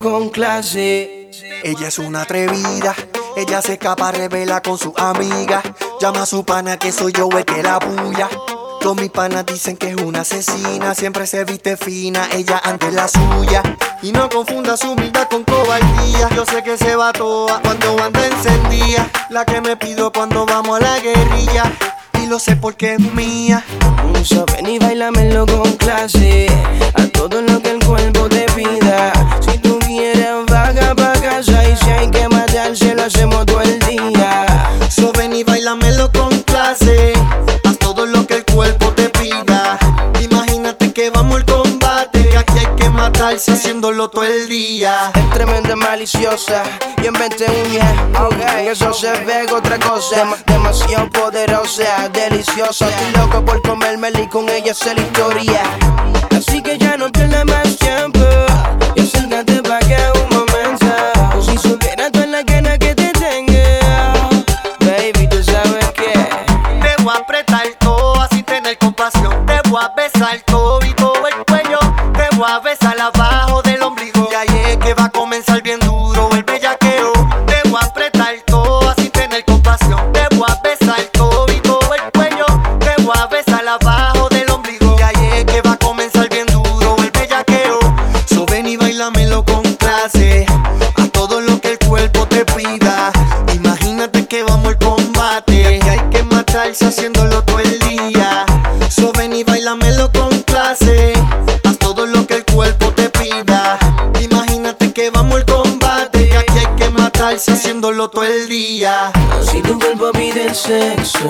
con clase. Ella es una atrevida, ella se escapa, revela con su amiga. Llama a su pana que soy yo el que la bulla. Todos mis panas dicen que es una asesina. Siempre se viste fina, ella ante la suya. Y no confunda su humildad con cobardía. Yo sé que se va toda cuando anda encendida. La que me pido cuando vamos a la guerrilla. Y lo sé porque es mía. So ven y bailamelo con clase, a todo lo que el cuerpo te pida. Si tú quieres vaga pa' casa, y si hay que matarse lo hacemos todo el día. So ven y bailamelo con clase, haz todo lo que el cuerpo te pida. Imagínate que vamos al combate, que aquí hay que matarse haciéndolo todo el día. Es tremenda maliciosa y en 20 uñas, okay. Eso se ve otra cosa, demasiado poderosa, deliciosa. Estoy loco por comérmela y con ella hacer la historia. Así que ya no pierdas más tiempo y acércate pa' que un momento. O si supieras tú en la gana que te tenga, baby, tú sabes que te voy a apretar todo, así tener compasión. Te voy a besar todo y todo el cuello. Te voy a besar abajo del ombligo. Y ahí es que va a comenzar bien duro el bellaqueo. Te voy a apretar todo, así tener compasión. Te voy a besar todo y todo el cuello. Te voy a besar abajo del ombligo. Y ahí es que va a comenzar bien duro el bellaqueo. So ven y bailamelo con clase, a todo lo que el cuerpo te pida. Imagínate que vamos al combate, que hay que matarse haciéndolo todo el día. So ven y bailamelo con clase, haz todo lo que el cuerpo te pida. Imagínate que vamos al combate, que aquí hay que matarse haciéndolo todo el día. si tu cuerpo pide sexo,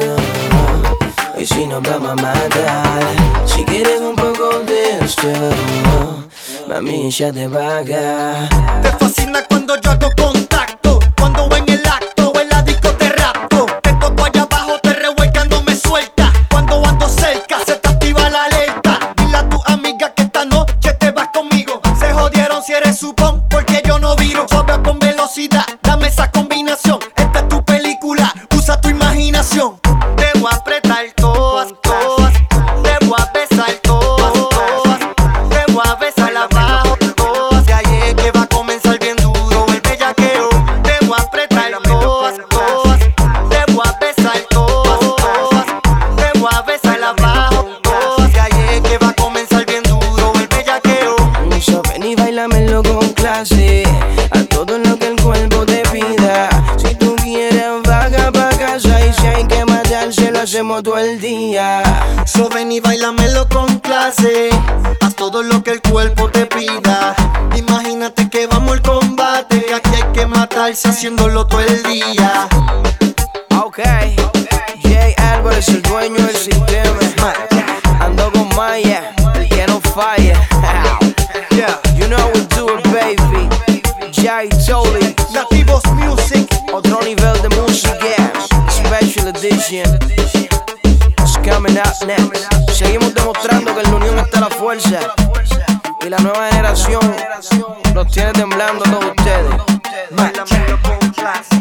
y si nos vamos a matar, si quieres un poco de esto, mami, ya te paga. Te fascina cuando yo hago contacto, cuando en el acto o en la disco te rapto. Te toco allá abajo, te revuelcando me suelta. Cuando ando cerca se te activa la alerta. Dile a tu amiga que esta noche te vas conmigo. Se jodieron si eres supón, porque yo no viro. Suave con velocidad, dame esa combinación. Esta es tu película, usa tu imaginación. Te voy a apretar todas, todas. Te voy a besar todas, todas. Te voy a besar abajo, todas. De ahí es que va a comenzar bien duro el bellaqueo. Te voy a apretar todas, todas. Te voy a besar todas, todas. Te voy a besar abajo, todas. De ahí es que va a comenzar bien duro el bellaqueo. So ven y bailamelo con clase, a todo lo que el cuerpo te pida. Si tú quieres vaga pa' casa, y si hay que matarse lo hacemos todo el día. So ven y bailamelo con clase, haz todo lo que el cuerpo te pida. Imagínate que vamos al combate, que aquí hay que matarse haciéndolo todo el día. Ok, Jay Álvarez, el dueño del sistema. Ando con Maya, el que no falla. You know we do it, baby. Jay Tolly, Nativos Music, otro nivel de música. Special edition. It's coming up next. Seguimos demostrando que en la unión está la fuerza. Y la nueva generación los tiene temblando a todos ustedes. bailamelo con clase.